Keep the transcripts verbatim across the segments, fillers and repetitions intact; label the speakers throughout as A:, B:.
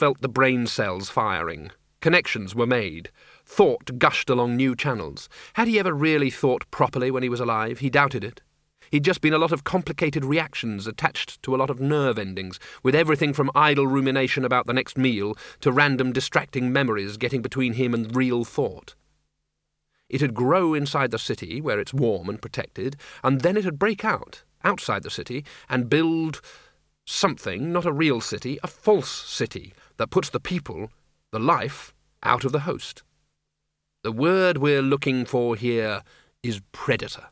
A: felt the brain cells firing. Connections were made. Thought gushed along new channels. Had he ever really thought properly when he was alive? He doubted it. He'd just been a lot of complicated reactions attached to a lot of nerve endings, with everything from idle rumination about the next meal to random distracting memories getting between him and real thought. It'd grow inside the city, where it's warm and protected, and then it'd break out, outside the city, and build something, not a real city, a false city, that puts the people, the life, out of the host. The word we're looking for here is predator.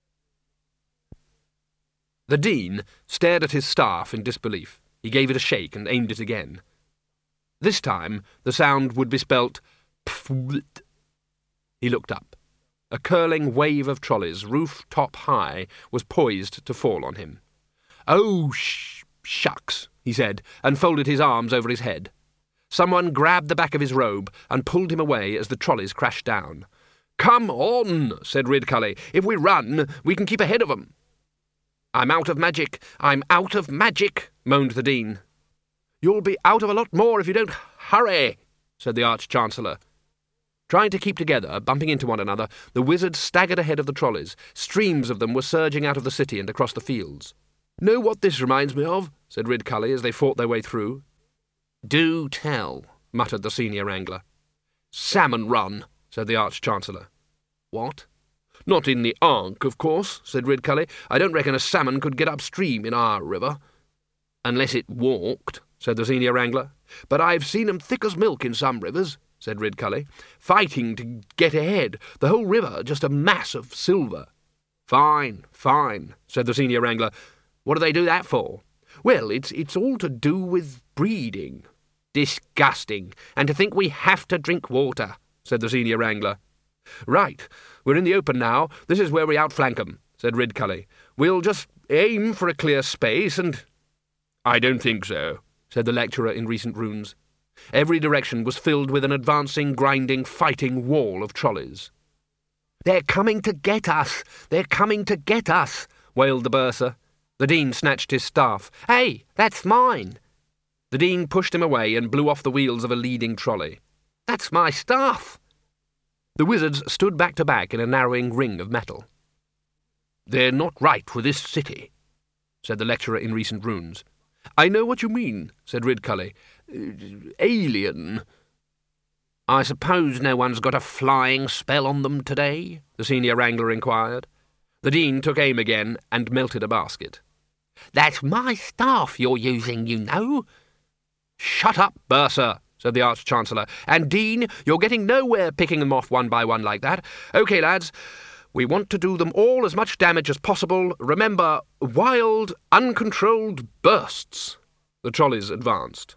A: The Dean stared at his staff in disbelief. He gave it a shake and aimed it again. This time the sound would be spelt pfwt. He looked up. A curling wave of trolleys, roof-top high, was poised to fall on him. "Oh, sh shucks," he said, and folded his arms over his head. Someone grabbed the back of his robe and pulled him away as the trolleys crashed down. "Come on," said Ridcully. "If we run, we can keep ahead of them." "I'm out of magic! I'm out of magic!" moaned the Dean. "You'll be out of a lot more if you don't hurry," said the Arch-Chancellor. Trying to keep together, bumping into one another, the wizards staggered ahead of the trolleys. Streams of them were surging out of the city and across the fields. "Know what this reminds me of?" said Ridcully as they fought their way through. "Do tell," muttered the senior wrangler. "Salmon Run," said the Arch-Chancellor. "What?" "Not in the Ankh, of course," said Ridcully. "I don't reckon a salmon could get upstream in our river." "Unless it walked," said the senior wrangler. "But I've seen 'em thick as milk in some rivers," said Ridcully. "Fighting to get ahead, the whole river just a mass of silver." "Fine, fine," said the senior wrangler. "What do they do that for?" "Well, it's it's all to do with breeding." "Disgusting. And to think we have to drink water," said the senior wrangler. "Right. We're in the open now. This is where we outflank 'em," said Ridcully. "We'll just aim for a clear space and—" "I don't think so," said the lecturer in recent runes. Every direction was filled with an advancing, grinding, fighting wall of trolleys. "They're coming to get us! They're coming to get us!" wailed the bursar. The Dean snatched his staff. "Hey, that's mine!" The Dean pushed him away and blew off the wheels of a leading trolley. "That's my staff!" The wizards stood back to back in a narrowing ring of metal. "They're not right for this city," said the lecturer in recent runes. "I know what you mean," said Ridcully. Uh, alien. "I suppose no one's got a flying spell on them today?" the senior wrangler inquired. The Dean took aim again and melted a basket. "That's my staff you're using, you know." "Shut up, bursar," said the Arch-Chancellor. "And, Dean, you're getting nowhere picking them off one by one like that. OK, lads, we want to do them all as much damage as possible. Remember, wild, uncontrolled bursts." The trolleys advanced.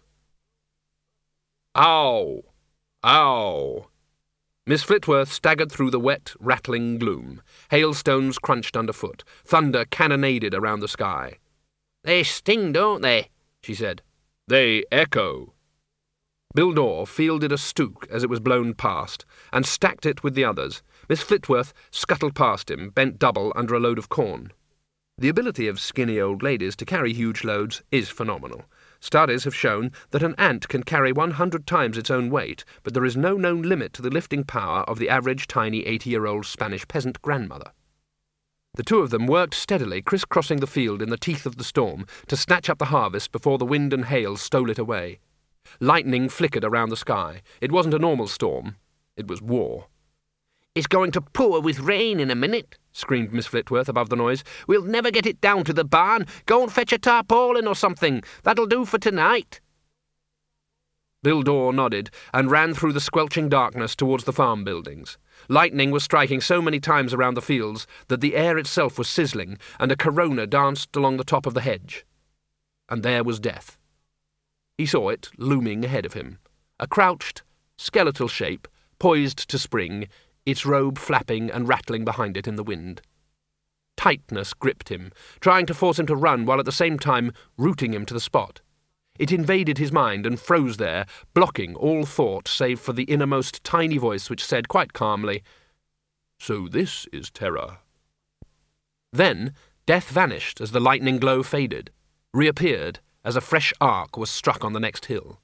A: "Ow! Ow!" Miss Flitworth staggered through the wet, rattling gloom. Hailstones crunched underfoot. Thunder cannonaded around the sky. "They sting, don't they?" she said. "They echo." Bildor fielded a stook as it was blown past, and stacked it with the others. Miss Flitworth scuttled past him, bent double under a load of corn. The ability of skinny old ladies to carry huge loads is phenomenal. Studies have shown that an ant can carry one hundred times its own weight, but there is no known limit to the lifting power of the average tiny eighty-year-old Spanish peasant grandmother. The two of them worked steadily, criss-crossing the field in the teeth of the storm, to snatch up the harvest before the wind and hail stole it away. Lightning flickered around the sky. It wasn't a normal storm. It was war. "It's going to pour with rain in a minute," screamed Miss Flitworth above the noise. "We'll never get it down to the barn. Go and fetch a tarpaulin or something. That'll do for tonight." Bildor nodded and ran through the squelching darkness towards the farm buildings. Lightning was striking so many times around the fields that the air itself was sizzling, and a corona danced along the top of the hedge. And there was death. He saw it looming ahead of him, a crouched, skeletal shape, poised to spring, its robe flapping and rattling behind it in the wind. Tightness gripped him, trying to force him to run while at the same time rooting him to the spot. It invaded his mind and froze there, blocking all thought save for the innermost tiny voice which said quite calmly, "So this is terror." Then death vanished as the lightning glow faded, reappeared as a fresh arc was struck on the next hill.